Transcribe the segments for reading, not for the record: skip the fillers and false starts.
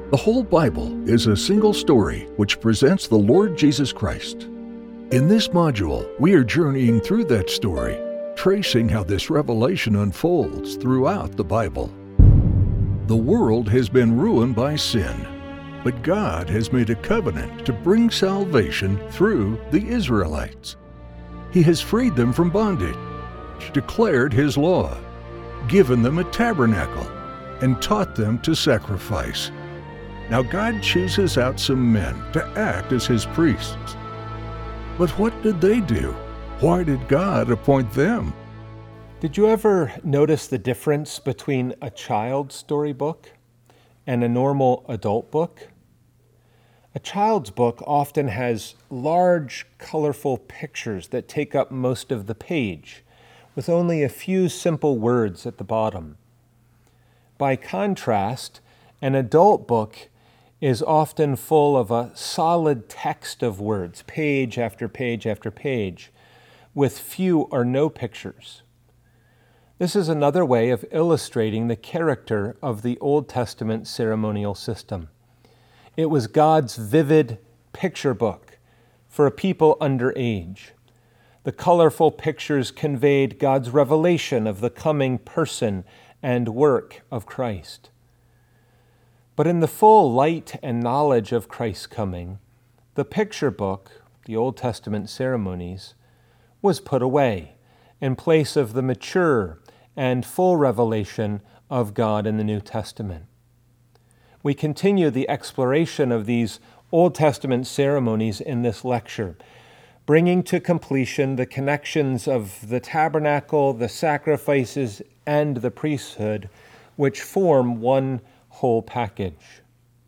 The whole Bible is a single story which presents the Lord Jesus Christ. In this module, we are journeying through that story, tracing how this revelation unfolds throughout the Bible. The world has been ruined by sin, but God has made a covenant to bring salvation through the Israelites. He has freed them from bondage, declared His law, given them a tabernacle, and taught them to sacrifice. Now God chooses out some men to act as His priests. But what did they do? Why did God appoint them? Did you ever notice the difference between a child's storybook and a normal adult book? A child's book often has large, colorful pictures that take up most of the page, with only a few simple words at the bottom. By contrast, an adult book is often full of a solid text of words, page after page after page, with few or no pictures. This is another way of illustrating the character of the Old Testament ceremonial system. It was God's vivid picture book for a people under age. The colorful pictures conveyed God's revelation of the coming person and work of Christ. But in the full light and knowledge of Christ's coming, the picture book, the Old Testament ceremonies, was put away in place of the mature and full revelation of God in the New Testament. We continue the exploration of these Old Testament ceremonies in this lecture, bringing to completion the connections of the tabernacle, the sacrifices, and the priesthood, which form one whole package.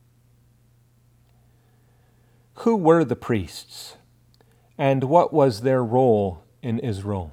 Who were the priests, and what was their role in Israel?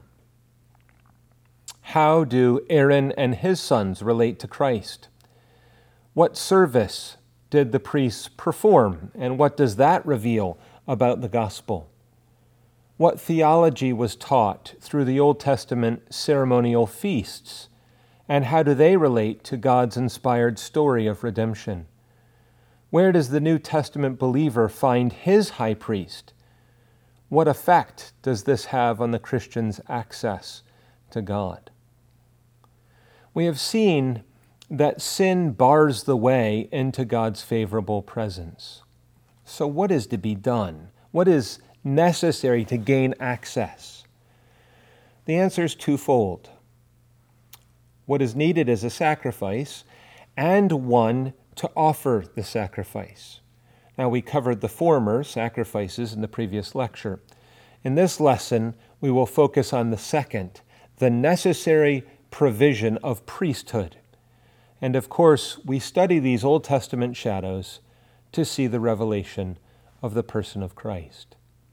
How do Aaron and his sons relate to Christ? What service did the priests perform, and what does that reveal about the gospel? What theology was taught through the Old Testament ceremonial feasts, and how do they relate to God's inspired story of redemption? Where does the New Testament believer find his high priest? What effect does this have on the Christian's access to God? We have seen that sin bars the way into God's favorable presence. So what is to be done? What is necessary to gain access? The answer is twofold. What is needed is a sacrifice, and one to offer the sacrifice. Now, we covered the former, sacrifices, in the previous lecture. In this lesson, we will focus on the second, the necessary provision of priesthood. And of course, we study these Old Testament shadows to see the revelation of the person of Christ.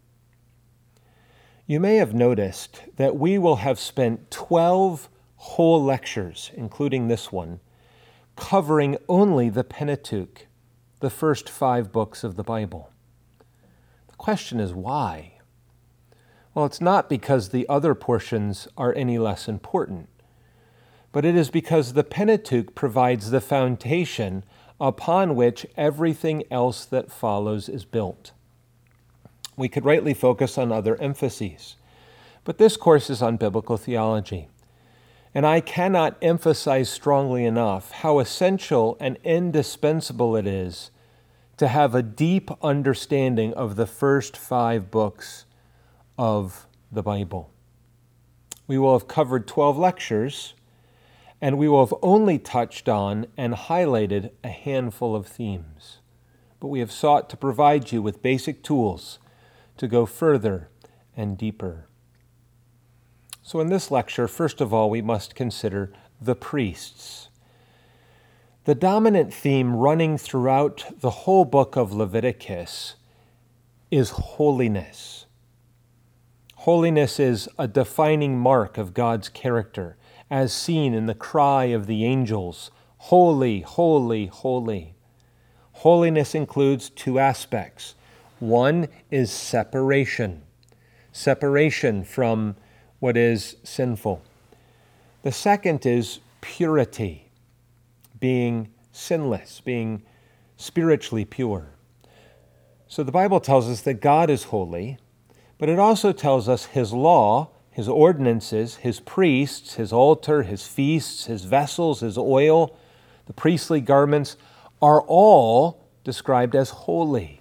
You may have noticed that we will have spent 12 whole lectures, including this one, covering only the Pentateuch, the first 5 books of the Bible. The question is why? Well, it's not because the other portions are any less important, but it is because the Pentateuch provides the foundation upon which everything else that follows is built. We could rightly focus on other emphases, but this course is on biblical theology. And I cannot emphasize strongly enough how essential and indispensable it is to have a deep understanding of the first 5 books of the Bible. We will have covered 12 lectures, and we will have only touched on and highlighted a handful of themes. But we have sought to provide you with basic tools to go further and deeper. So in this lecture, first of all, we must consider the priests. The dominant theme running throughout the whole book of Leviticus is holiness. Holiness is a defining mark of God's character, as seen in the cry of the angels, "Holy, holy, holy." Holiness includes 2 aspects. One is separation from what is sinful. The second is purity, being sinless, being spiritually pure. So the Bible tells us that God is holy, but it also tells us his law, his ordinances, his priests, his altar, his feasts, his vessels, his oil, the priestly garments are all described as holy.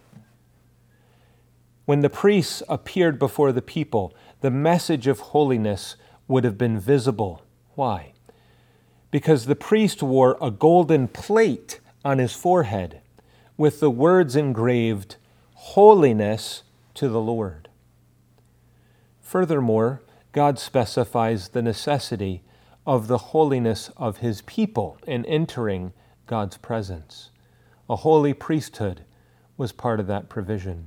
When the priests appeared before the people, the message of holiness would have been visible. Why? Because the priest wore a golden plate on his forehead with the words engraved, "Holiness to the Lord." Furthermore, God specifies the necessity of the holiness of his people in entering God's presence. A holy priesthood was part of that provision.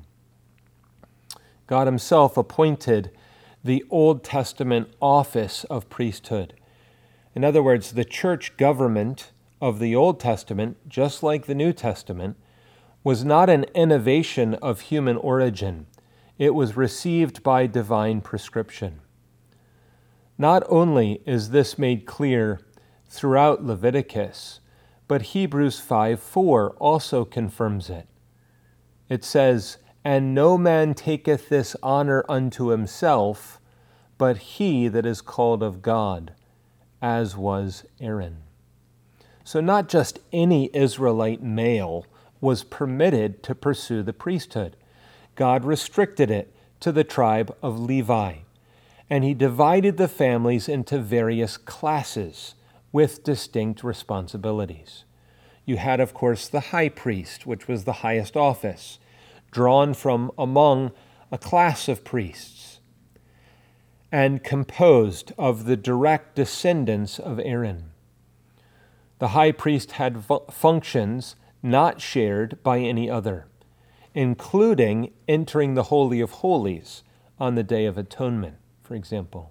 God himself appointed the Old Testament office of priesthood. In other words, the church government of the Old Testament, just like the New Testament, was not an innovation of human origin. It was received by divine prescription. Not only is this made clear throughout Leviticus, but Hebrews 5:4 also confirms it. It says, "And no man taketh this honor unto himself, but he that is called of God, as was Aaron." So not just any Israelite male was permitted to pursue the priesthood. God restricted it to the tribe of Levi, and he divided the families into various classes with distinct responsibilities. You had, of course, the high priest, which was the highest office, drawn from among a class of priests, and composed of the direct descendants of Aaron. The high priest had functions not shared by any other, including entering the Holy of Holies on the Day of Atonement, for example.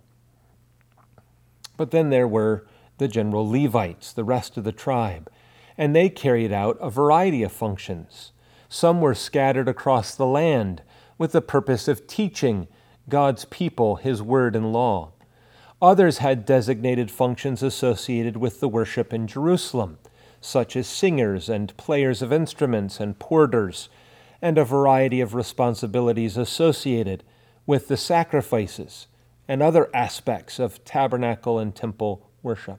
But then there were the general Levites, the rest of the tribe, and they carried out a variety of functions. Some were scattered across the land with the purpose of teaching God's people his word and law. Others had designated functions associated with the worship in Jerusalem, such as singers and players of instruments and porters, and a variety of responsibilities associated with the sacrifices and other aspects of tabernacle and temple worship.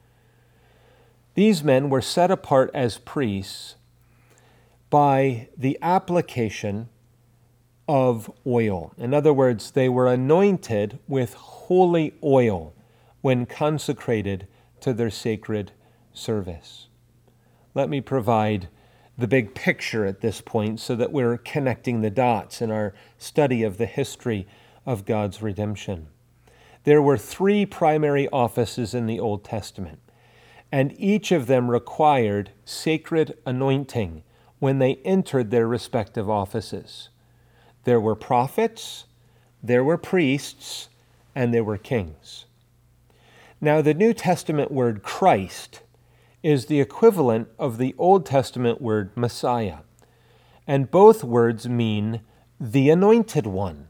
These men were set apart as priests by the application of oil. In other words, they were anointed with holy oil when consecrated to their sacred service. Let me provide the big picture at this point so that we're connecting the dots in our study of the history of God's redemption. There were 3 primary offices in the Old Testament, and each of them required sacred anointing when they entered their respective offices. There were prophets, there were priests, and there were kings. Now, the New Testament word Christ is the equivalent of the Old Testament word Messiah, and both words mean the anointed one.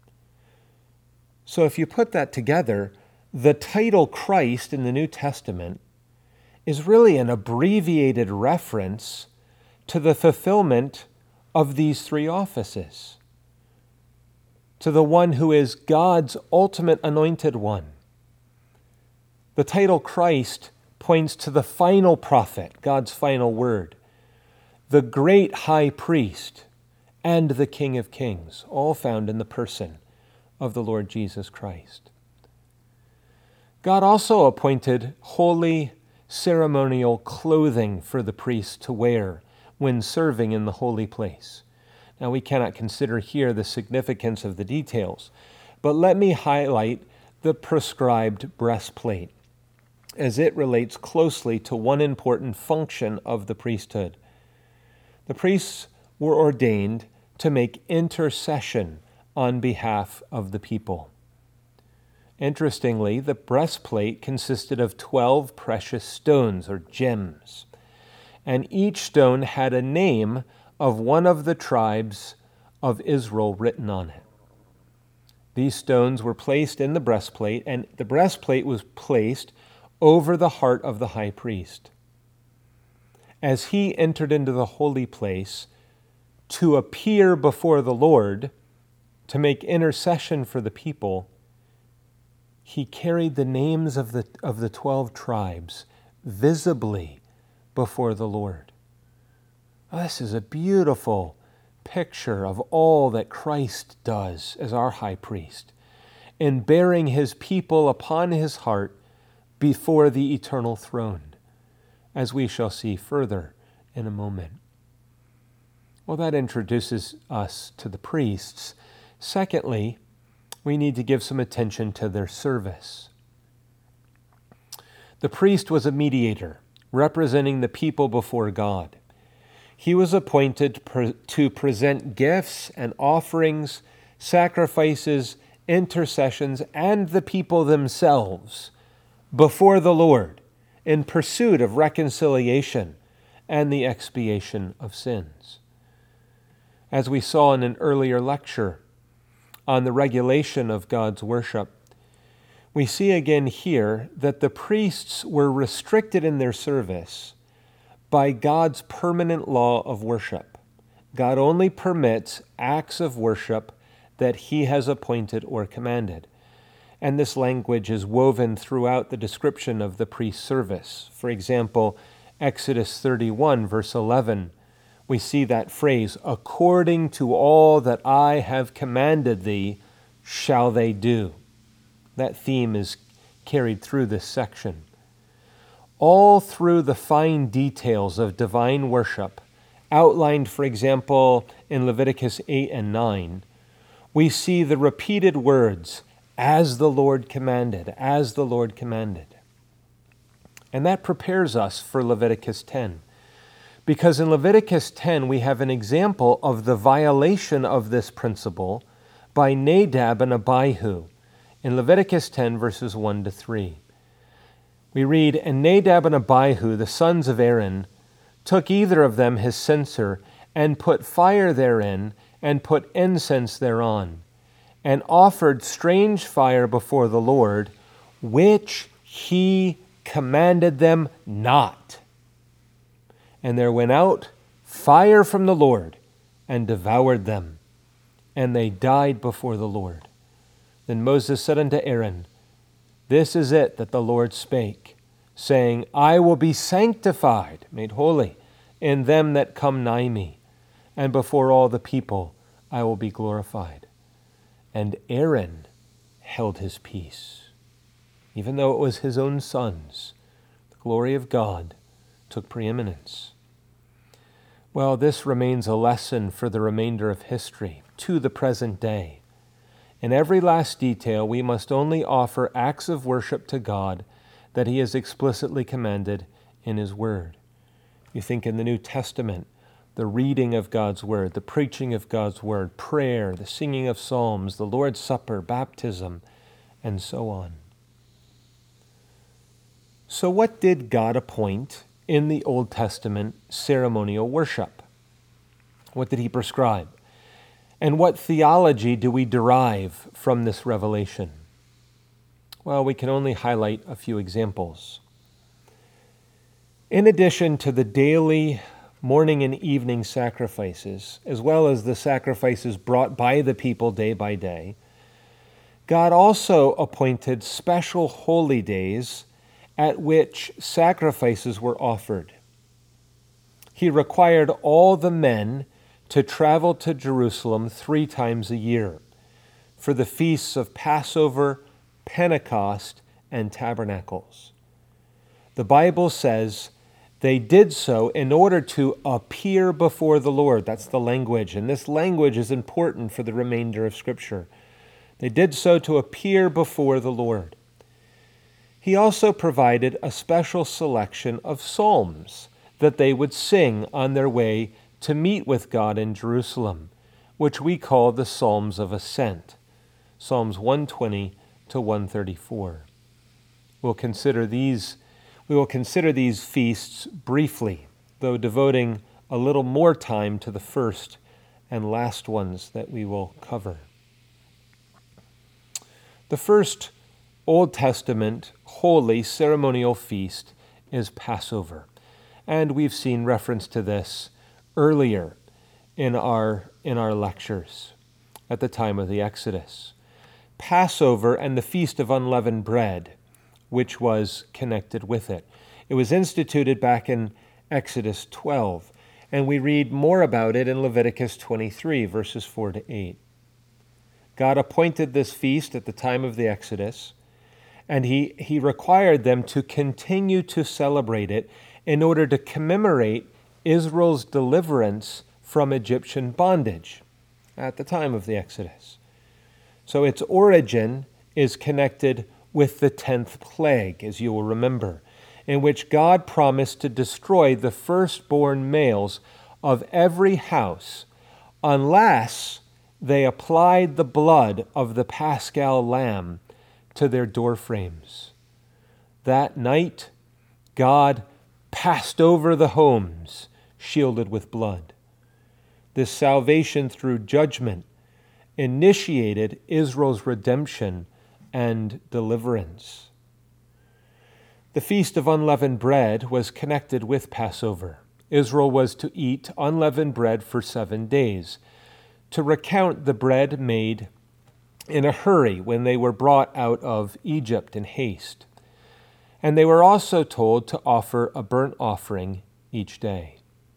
So if you put that together, the title Christ in the New Testament is really an abbreviated reference to the fulfillment of these 3 offices, to the one who is God's ultimate anointed one. The title Christ points to the final prophet, God's final word, the great high priest, and the King of Kings, all found in the person of the Lord Jesus Christ. God also appointed holy ceremonial clothing for the priests to wear when serving in the holy place. Now, we cannot consider here the significance of the details, but let me highlight the prescribed breastplate, as it relates closely to one important function of the priesthood. The priests were ordained to make intercession on behalf of the people. Interestingly, the breastplate consisted of 12 precious stones, or gems, and each stone had a name of one of the tribes of Israel written on it. These stones were placed in the breastplate, and the breastplate was placed over the heart of the high priest. as he entered into the holy place to appear before the Lord, to make intercession for the people, he carried the names of the 12 tribes visibly before the Lord. Oh, this is a beautiful picture of all that Christ does as our high priest in bearing his people upon his heart before the eternal throne, as we shall see further in a moment. Well, that introduces us to the priests. Secondly, we need to give some attention to their service. The priest was a mediator, representing the people before God. He was appointed to present gifts and offerings, sacrifices, intercessions, and the people themselves before the Lord in pursuit of reconciliation and the expiation of sins. As we saw in an earlier lecture on the regulation of God's worship, we see again here that the priests were restricted in their service by God's permanent law of worship. God only permits acts of worship that he has appointed or commanded. And this language is woven throughout the description of the priest's service. For example, Exodus 31, verse 11, we see that phrase, according to all that I have commanded thee, shall they do. That theme is carried through this section. All through the fine details of divine worship, outlined, for example, in Leviticus 8 and 9, we see the repeated words, as the Lord commanded, as the Lord commanded. And that prepares us for Leviticus 10. Because in Leviticus 10, we have an example of the violation of this principle by Nadab and Abihu in Leviticus 10, verses 1 to 3. We read, and Nadab and Abihu, the sons of Aaron, took either of them his censer, and put fire therein, and put incense thereon, and offered strange fire before the Lord, which he commanded them not. And there went out fire from the Lord, and devoured them, and they died before the Lord. Then Moses said unto Aaron, this is it that the Lord spake, saying, I will be sanctified, made holy, in them that come nigh me, and before all the people I will be glorified. And Aaron held his peace. Even though it was his own sons, the glory of God took preeminence. Well, this remains a lesson for the remainder of history, to the present day. In every last detail, we must only offer acts of worship to God that he has explicitly commanded in his word. You think in the New Testament, the reading of God's word, the preaching of God's word, prayer, the singing of psalms, the Lord's Supper, baptism, and so on. So what did God appoint in the Old Testament ceremonial worship? What did he prescribe? And what theology do we derive from this revelation? Well, we can only highlight a few examples. In addition to the daily morning and evening sacrifices, as well as the sacrifices brought by the people day by day, God also appointed special holy days at which sacrifices were offered. He required all the men to travel to Jerusalem 3 times a year for the feasts of Passover, Pentecost, and Tabernacles. The Bible says they did so in order to appear before the Lord. That's the language, and this language is important for the remainder of Scripture. They did so to appear before the Lord. He also provided a special selection of psalms that they would sing on their way to meet with God in Jerusalem, which we call the Psalms of Ascent, Psalms 120 to 134. We will consider these feasts briefly, though devoting a little more time to the first and last ones that we will cover. The first Old Testament holy ceremonial feast is Passover. And we've seen reference to this earlier in our lectures at the time of the Exodus. Passover and the Feast of Unleavened Bread, which was connected with it. It was instituted back in Exodus 12, and we read more about it in Leviticus 23, verses 4 to 8. God appointed this feast at the time of the Exodus, and he required them to continue to celebrate it in order to commemorate Israel's deliverance from Egyptian bondage at the time of the Exodus. So its origin is connected with the 10th plague, as you will remember, in which God promised to destroy the firstborn males of every house unless they applied the blood of the Paschal lamb to their doorframes. That night, God passed over the homes shielded with blood. This salvation through judgment initiated Israel's redemption and deliverance. The Feast of Unleavened Bread was connected with Passover. Israel was to eat unleavened bread for 7 days, to recount the bread made in a hurry when they were brought out of Egypt in haste. And they were also told to offer a burnt offering each day.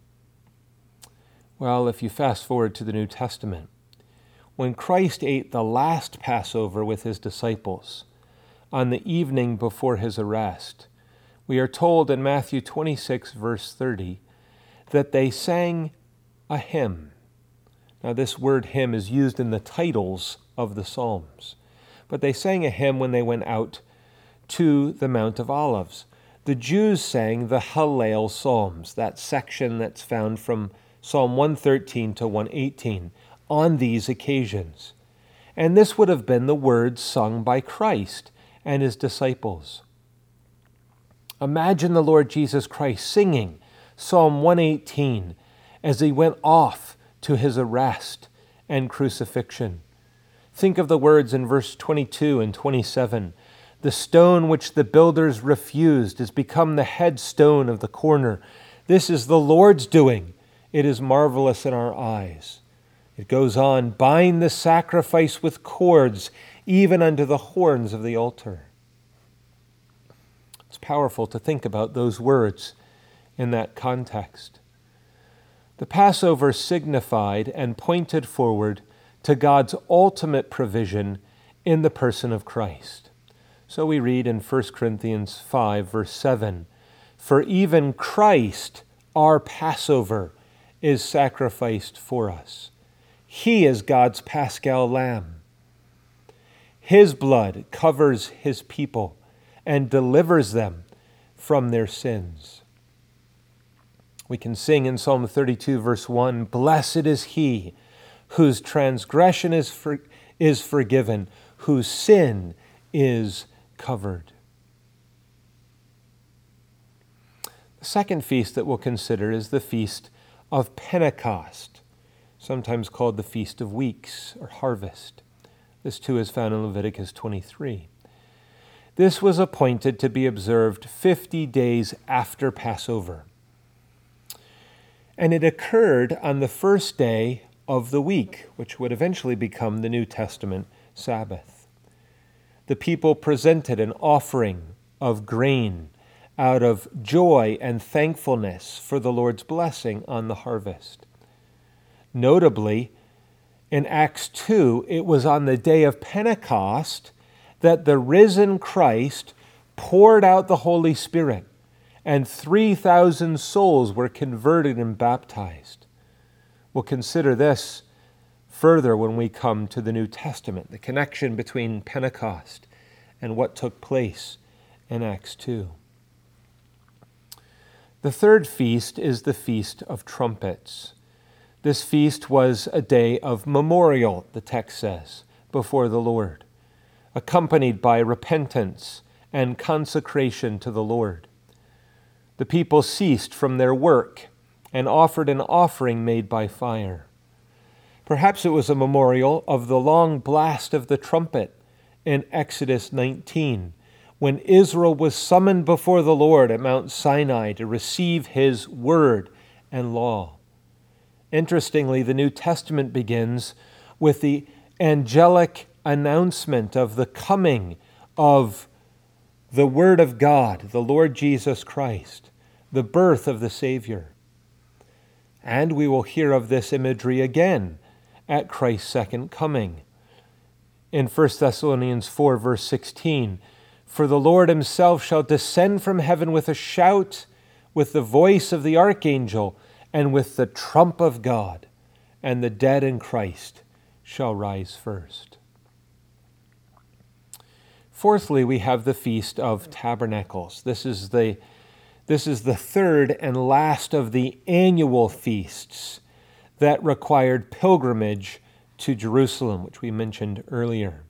Well, if you fast forward to the New Testament, when Christ ate the last Passover with his disciples on the evening before his arrest, we are told in Matthew 26, verse 30, that they sang a hymn. Now, this word hymn is used in the titles of the Psalms, but they sang a hymn when they went out to the Mount of Olives. The Jews sang the Hallel Psalms, that section that's found from Psalm 113 to 118, on these occasions. And this would have been the words sung by Christ and his disciples. Imagine the Lord Jesus Christ singing Psalm 118 as he went off to his arrest and crucifixion. Think of the words in verse 22 and 27. The stone which the builders refused has become the headstone of the corner. This is the Lord's doing. It is marvelous in our eyes. It goes on, bind the sacrifice with cords, even unto the horns of the altar. It's powerful to think about those words in that context. The Passover signified and pointed forward to God's ultimate provision in the person of Christ. So we read in 1 Corinthians 5, verse 7, "For even Christ, our Passover, is sacrificed for us. He is God's Paschal lamb. His blood covers his people and delivers them from their sins." We can sing in Psalm 32, verse 1, "Blessed is he whose transgression is forgiven, whose sin is covered." The second feast that we'll consider is the Feast of Pentecost, sometimes called the Feast of Weeks or Harvest. This too is found in Leviticus 23. This was appointed to be observed 50 days after Passover. And it occurred on the first day of the week, which would eventually become the New Testament Sabbath. The people presented an offering of grain out of joy and thankfulness for the Lord's blessing on the harvest. Notably, in Acts 2, it was on the day of Pentecost that the risen Christ poured out the Holy Spirit, and 3,000 souls were converted and baptized. We'll consider this further when we come to the New Testament, the connection between Pentecost and what took place in Acts 2. The third feast is the Feast of Trumpets. This feast was a day of memorial, the text says, before the Lord, accompanied by repentance and consecration to the Lord. The people ceased from their work and offered an offering made by fire. Perhaps it was a memorial of the long blast of the trumpet in Exodus 19, when Israel was summoned before the Lord at Mount Sinai to receive his word and law. Interestingly, the New Testament begins with the angelic announcement of the coming of the Word of God, the Lord Jesus Christ, the birth of the Savior. And we will hear of this imagery again at Christ's second coming. In 1 Thessalonians 4, verse 16, "For the Lord himself shall descend from heaven with a shout, with the voice of the archangel, and with the trump of God, and the dead in Christ shall rise first." Fourthly, we have the Feast of Tabernacles. This is the third and last of the annual feasts that required pilgrimage to Jerusalem, which we mentioned earlier.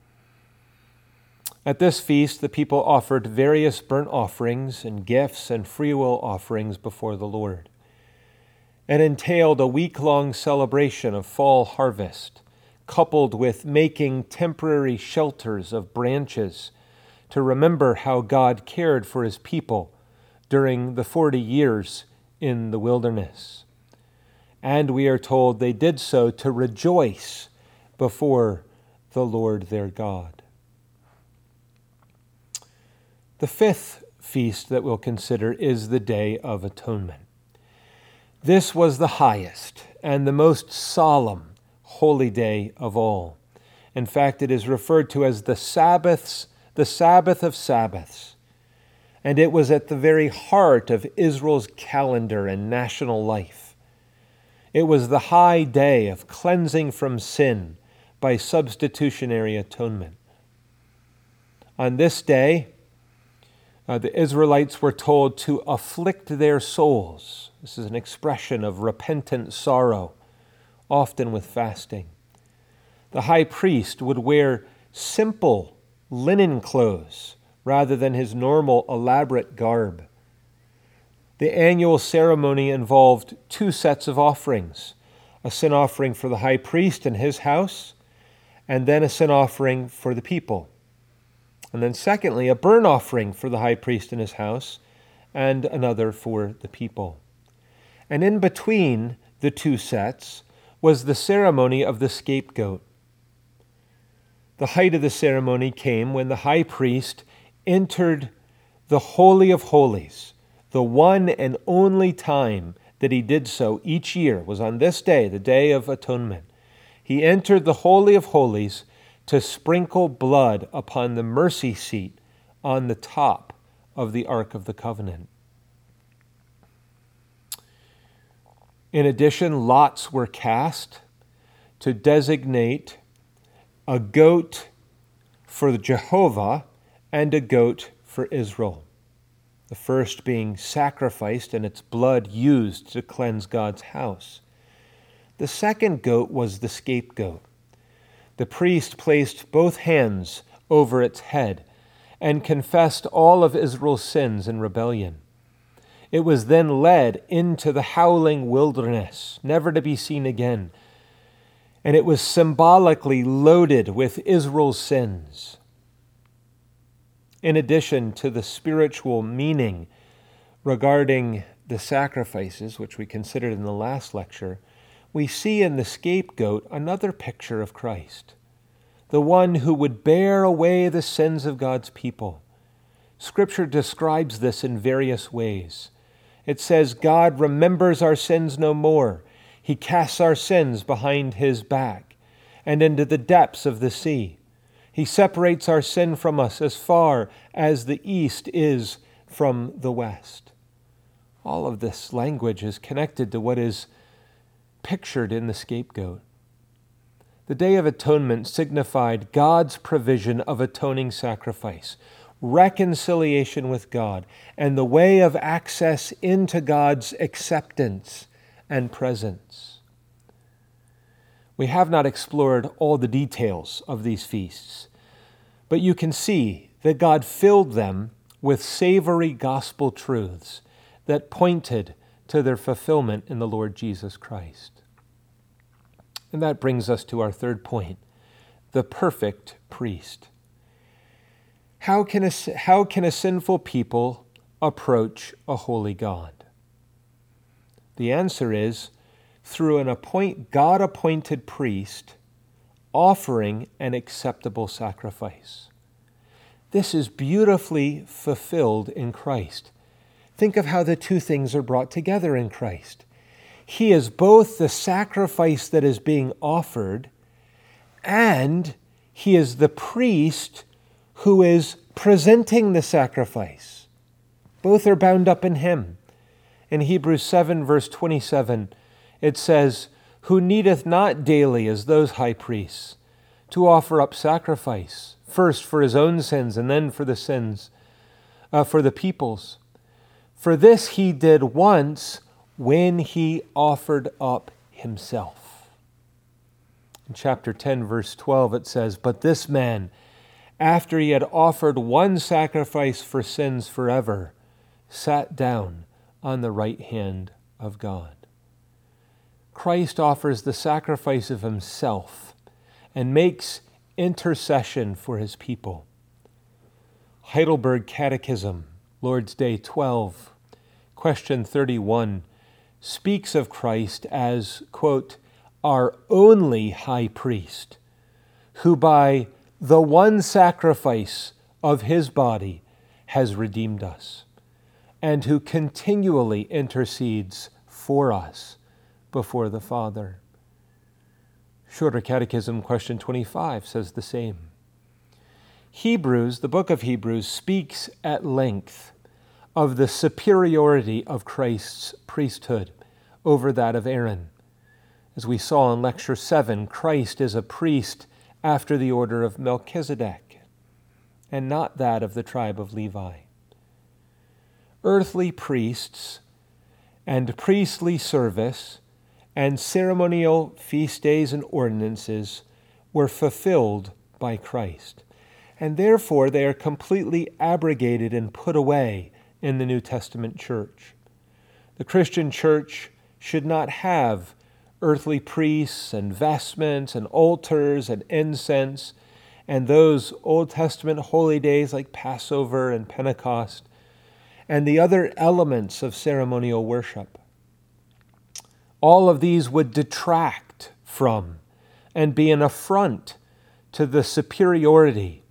At this feast, the people offered various burnt offerings and gifts and freewill offerings before the Lord. It entailed a week-long celebration of fall harvest, coupled with making temporary shelters of branches to remember how God cared for his people during the 40 years in the wilderness. And we are told they did so to rejoice before the Lord their God. The fifth feast that we'll consider is the Day of Atonement. This was the highest and the most solemn holy day of all. In fact, it is referred to as the Sabbath of Sabbaths. And it was at the very heart of Israel's calendar and national life. It was the high day of cleansing from sin by substitutionary atonement. On this day, the Israelites were told to afflict their souls. This is an expression of repentant sorrow, often with fasting. The high priest would wear simple linen clothes rather than his normal elaborate garb. The annual ceremony involved 2 sets of offerings, a sin offering for the high priest and his house, and then a sin offering for the people. And then secondly, a burnt offering for the high priest and his house, and another for the people. And in between the 2 sets was the ceremony of the scapegoat. The height of the ceremony came when the high priest entered the Holy of Holies. The one and only time that he did so each year was on this day, the Day of Atonement. He entered the Holy of Holies to sprinkle blood upon the mercy seat on the top of the Ark of the Covenant. In addition, lots were cast to designate a goat for Jehovah and a goat for Israel, the first being sacrificed and its blood used to cleanse God's house. The second goat was the scapegoat. The priest placed both hands over its head and confessed all of Israel's sins and rebellion. It was then led into the howling wilderness, never to be seen again, and it was symbolically loaded with Israel's sins. In addition to the spiritual meaning regarding the sacrifices, which we considered in the last lecture, we see in the scapegoat another picture of Christ, the one who would bear away the sins of God's people. Scripture describes this in various ways. It says, God remembers our sins no more. He casts our sins behind his back and into the depths of the sea. He separates our sin from us as far as the east is from the west. All of this language is connected to what is pictured in the scapegoat. The Day of Atonement signified God's provision of atoning sacrifice, reconciliation with God, and the way of access into God's acceptance and presence. We have not explored all the details of these feasts, but you can see that God filled them with savory gospel truths that pointed to their fulfillment in the Lord Jesus Christ. And that brings us to our third point, the perfect priest. How can a sinful people approach a holy God? The answer is through an God-appointed priest offering an acceptable sacrifice. This is beautifully fulfilled in Christ. Think of how the two things are brought together in Christ. He is both the sacrifice that is being offered, and he is the priest who is presenting the sacrifice. Both are bound up in him. In Hebrews 7, verse 27, it says, "Who needeth not daily, as those high priests, to offer up sacrifice, first for his own sins and then for the sins, for the people's. For this he did once when he offered up himself." In chapter 10, verse 12, it says, "But this man, after he had offered one sacrifice for sins forever, sat down on the right hand of God." Christ offers the sacrifice of himself and makes intercession for his people. Heidelberg Catechism, Lord's Day 12, question 31, speaks of Christ as, quote, "our only high priest, who by the one sacrifice of his body has redeemed us, and who continually intercedes for us before the Father." Shorter Catechism, question 25, says the same. Hebrews, the book of Hebrews, speaks at length of the superiority of Christ's priesthood over that of Aaron. As we saw in Lecture 7, Christ is a priest after the order of Melchizedek, and not that of the tribe of Levi. Earthly priests and priestly service and ceremonial feast days and ordinances were fulfilled by Christ, and therefore they are completely abrogated and put away in the New Testament church. The Christian church should not have earthly priests and vestments and altars and incense and those Old Testament holy days like Passover and Pentecost and the other elements of ceremonial worship. All of these would detract from and be an affront to the superiority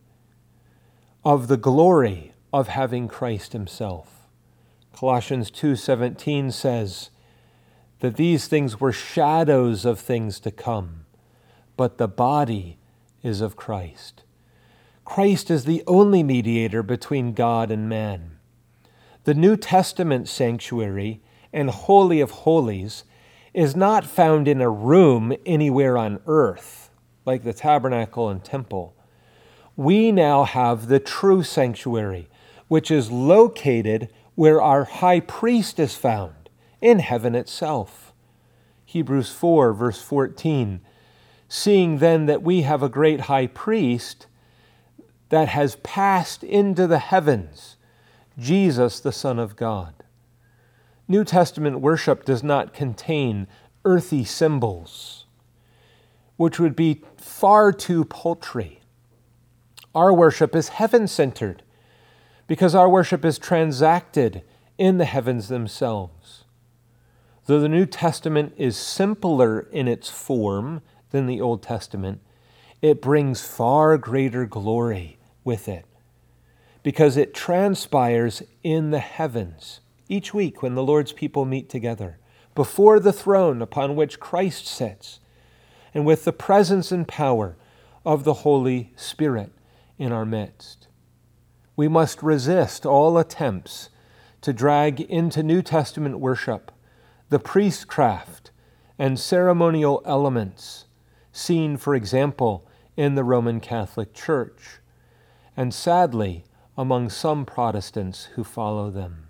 of the glory of having Christ himself. Colossians 2:17 says that these things were shadows of things to come, but the body is of Christ. Christ is the only mediator between God and man. The New Testament sanctuary and Holy of Holies is not found in a room anywhere on earth, like the tabernacle and temple. We now have the true sanctuary, which is located where our high priest is found, in heaven itself. Hebrews 4, verse 14, "Seeing then that we have a great high priest that has passed into the heavens, Jesus, the Son of God." New Testament worship does not contain earthy symbols, which would be far too paltry. Our worship is heaven-centered because our worship is transacted in the heavens themselves. Though the New Testament is simpler in its form than the Old Testament, it brings far greater glory with it because it transpires in the heavens each week when the Lord's people meet together before the throne upon which Christ sits, and with the presence and power of the Holy Spirit in our midst. We must resist all attempts to drag into New Testament worship the priestcraft and ceremonial elements seen, for example, in the Roman Catholic Church, and sadly, among some Protestants who follow them.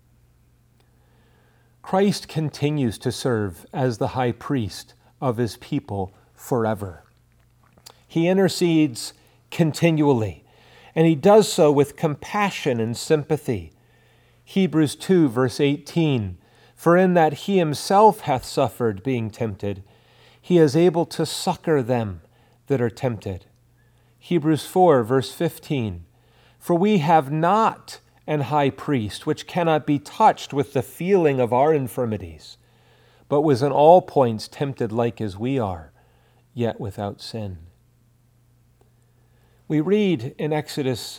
Christ continues to serve as the high priest of his people forever. He intercedes continually, and he does so with compassion and sympathy. Hebrews 2, verse 18, "For in that he himself hath suffered being tempted, he is able to succor them that are tempted." Hebrews 4, verse 15, For we have not an high priest which cannot be touched with the feeling of our infirmities, but was in all points tempted like as we are, yet without sin. We read in Exodus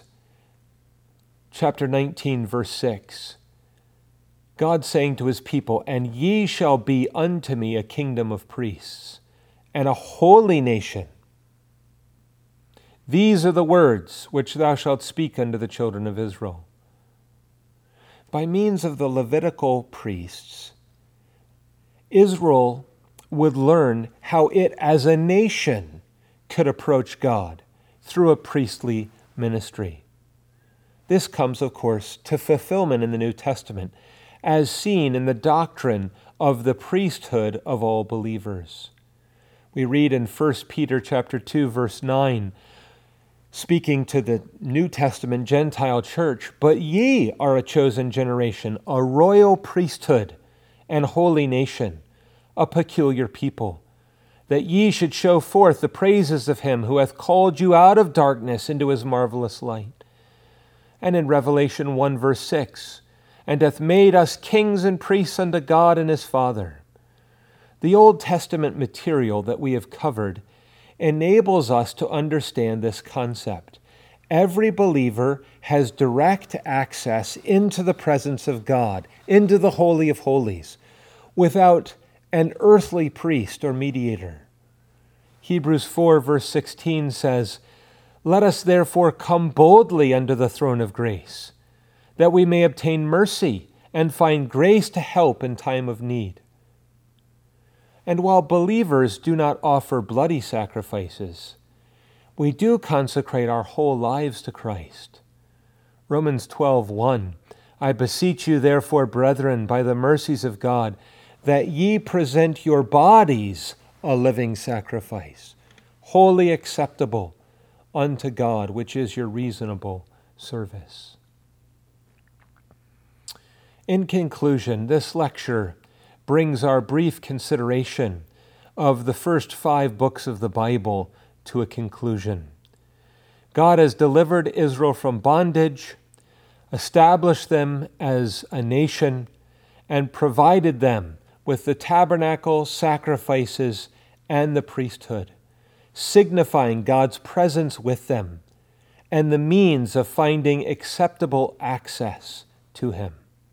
chapter 19, verse 6, God saying to his people, "And ye shall be unto me a kingdom of priests, and a holy nation. These are the words which thou shalt speak unto the children of Israel." By means of the Levitical priests, Israel would learn how it as a nation could approach God through a priestly ministry. This comes, of course, to fulfillment in the New Testament, as seen in the doctrine of the priesthood of all believers. We read in 1 Peter chapter 2, verse 9, speaking to the New Testament Gentile church, "But ye are a chosen generation, a royal priesthood, and holy nation, a peculiar people, that ye should show forth the praises of him who hath called you out of darkness into his marvelous light." And in Revelation 1, verse 6, "And hath made us kings and priests unto God and his Father." The Old Testament material that we have covered enables us to understand this concept. Every believer has direct access into the presence of God, into the Holy of Holies, without an earthly priest or mediator. Hebrews 4, verse 16 says, "Let us therefore come boldly unto the throne of grace, that we may obtain mercy and find grace to help in time of need." And while believers do not offer bloody sacrifices, we do consecrate our whole lives to Christ. Romans 12:1, "I beseech you therefore, brethren, by the mercies of God, that ye present your bodies a living sacrifice, wholly acceptable unto God, which is your reasonable service." In conclusion, this lecture brings our brief consideration of the first 5 books of the Bible to a conclusion. God has delivered Israel from bondage, established them as a nation, and provided them with the tabernacle, sacrifices, and the priesthood, signifying God's presence with them and the means of finding acceptable access to him.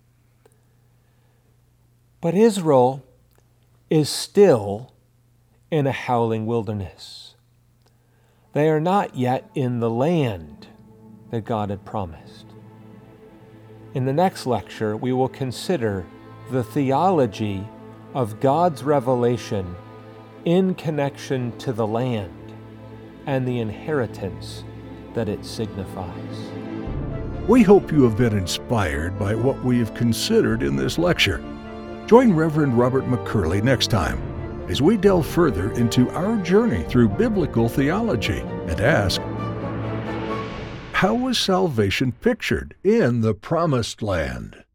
But Israel is still in a howling wilderness. They are not yet in the land that God had promised. In the next lecture, we will consider the theology of God's revelation in connection to the land and the inheritance that it signifies. We hope you have been inspired by what we have considered in this lecture. Join Reverend Robert McCurley next time as we delve further into our journey through biblical theology and ask, how was salvation pictured in the Promised Land?